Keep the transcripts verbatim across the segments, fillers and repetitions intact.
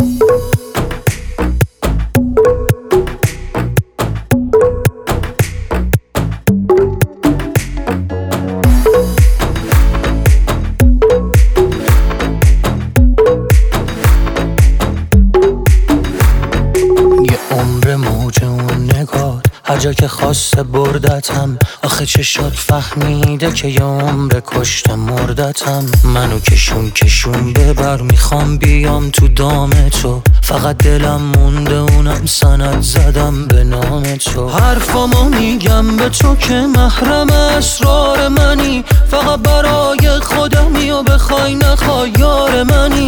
عمر موج اون نگات هر جا که خواسته بردتم. آخه چشات فهمیده که یه عمر کشته مردتم. منو کشون کشون ببر، میخوام بیام تو دام تو. فقط دلم مونده اونم سند زدم به نام تو. حرفامو میگم به تو که محرم اسرار منی. فقط برای خودمی و بخوای نخوای یار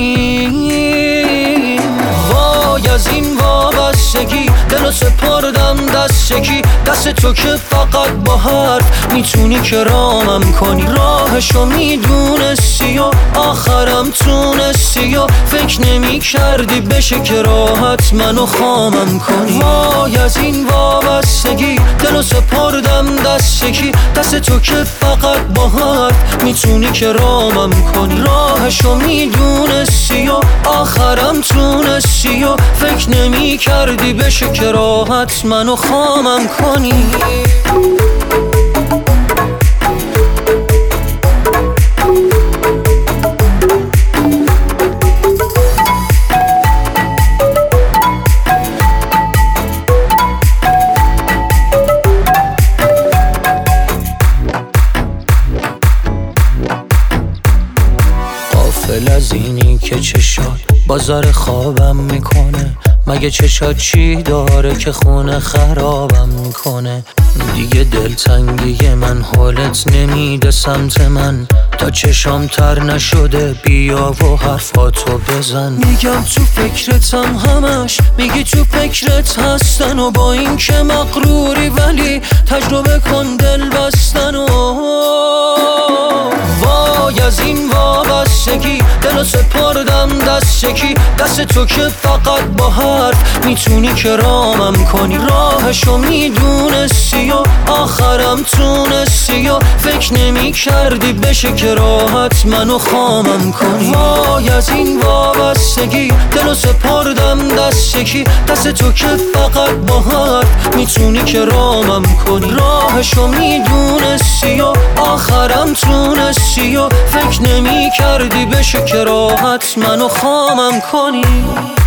منی. وای از این وابستگی دلو سپردم دست یکی. دست تو که فقط با حرف میتونی که رامم کنی. راهشو میدونستی و آخرم تونستی و فکر نمی کردی بشه که راحت منو خامم کنی. وای از این وابستگی دلو سپردم دست یکی. دست تو که فقط با حرف میتونی که رامم کنی. راهشو میدونستی و آخرم تونستی و فکر نمی کردی بشه که راحت منو خامم کنی. غافل از اینی که چشات بازار خوابم میکنه. مگه چشات چی داره که خونه خرابم میکنه؟ دیگه دلتنگی من حالت نمیده سمت من. تا چشام تر نشده بیا و حرفاتو بزن. میگم تو فکرتم همش، میگی تو فکرت هستن. و با این که مغروری ولی تجربه کن دل بستن. و وای از این وابستگی دلو سپردم دست یکی. دست تو که فقط با حرف میتونی که رامم کنی. راهشو میدونستی و آخرم تونستی و فکر نمی کردی بشه که راحت منو خامم کنی. وای از این وابستگی دلو سپردم دست یکی. دست تو که فقط با حرف میتونی که رامم کنی. راهشو میدونستی و آخرم تونستی و فکر نمی کردی بشه که راحت منو خامم کنی.